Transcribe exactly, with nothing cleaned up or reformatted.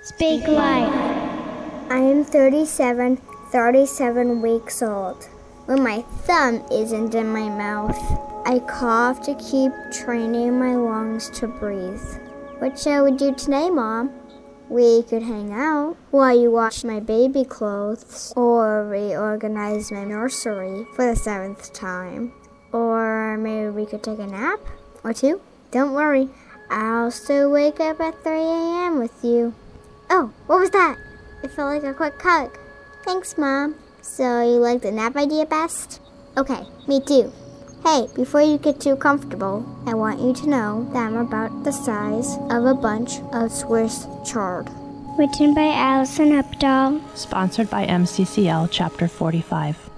Speak life. I am thirty-seven, thirty-seven weeks old. When my thumb isn't in my mouth, I cough to keep training my lungs to breathe. What shall we do today, Mom? We could hang out while you wash my baby clothes, or reorganize my nursery for the seventh time. Or maybe we could take a nap, or two. Don't worry, I'll still wake up at three a.m. with you. Oh, what was that? It felt like a quick hug. Thanks, Mom. So you like the nap idea best? Okay, me too. Hey, before you get too comfortable, I want you to know that I'm about the size of a bunch of Swiss chard. Written by Alison Updahl. Sponsored by M C C L Chapter forty-five.